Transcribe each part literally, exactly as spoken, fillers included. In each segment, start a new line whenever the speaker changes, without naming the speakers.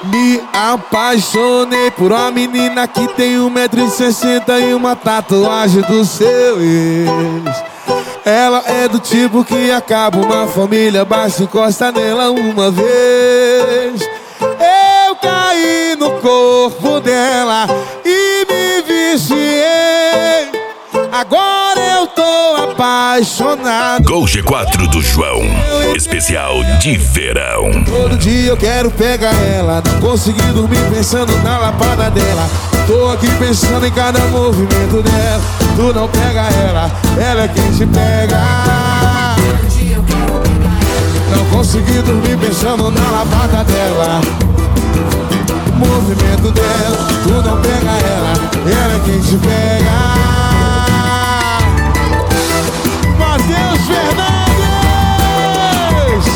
Me apaixonei por uma menina que tem um metro e sessenta e uma tatuagem do seu ex. Ela é do tipo que acaba uma família, basta encosta nela uma vez. Eu caí no corpo dela e me viciei. Agora eu tô apaixonado.
Gol G quatro do João, especial de verão.
Todo dia eu quero pegar ela, não consegui dormir pensando na lapada dela. Tô aqui pensando em cada movimento dela. Tu não pega ela, ela é quem te pega. Não consegui dormir pensando na lapada dela. Movimento dela, tu não pega ela, ela é quem te pega. Matheus Fernandes!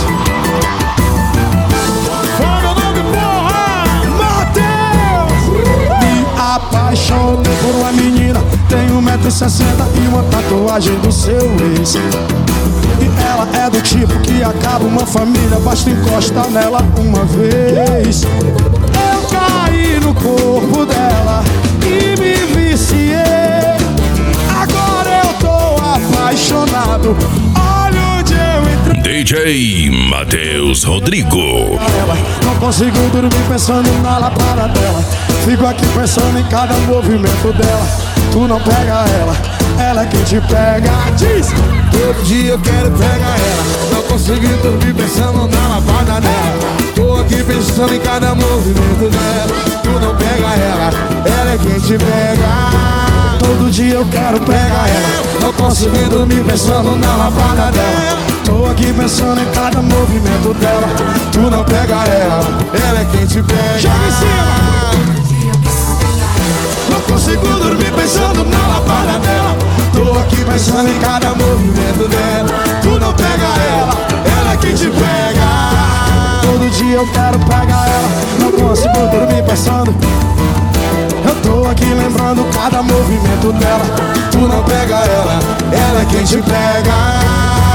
Fala meu nome, porra! Matheus!
Me apaixonei por uma menina, tem um metro e sessenta e uma tatuagem do seu ex. E ela é do tipo que acaba uma família, basta encostar nela uma vez. Eu caí no corpo dela e me viciei. Agora eu tô apaixonado. Olha onde eu entrei.
D J Matheus Rodrigo.
Ela, não consigo dormir pensando na lapada dela. Fico aqui pensando em cada movimento dela. Tu não pega ela, ela é quem te pega. Diz!
Todo dia eu quero pegar ela, não consegui dormir pensando na lapada dela. Tô aqui pensando em cada movimento dela. Tu não pega ela, ela é quem te pega.
Todo dia eu quero pegar ela,
não consegui dormir pensando na lapada dela.
tô aqui pensando em cada movimento dela.
Tu não pega ela, ela é quem te pega.
Joga em cima!
Não consigo dormir pensando na lapada dela. Tô aqui pensando em cada movimento dela. Tu não pega ela, ela é quem te pega.
Todo dia eu quero pegar ela, não consigo dormir pensando. Eu tô aqui lembrando cada movimento dela.
Tu não pega ela, ela é quem te pega.